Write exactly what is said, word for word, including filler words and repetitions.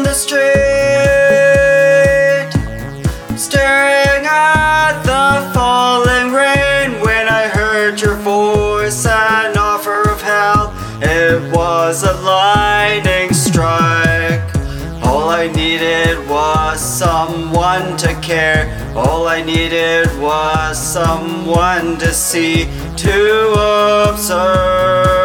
the street, staring at the falling rain, when I heard your voice, an offer of hell. It was a lightning strike. All I needed was someone to care. All I needed was someone to see, to observe.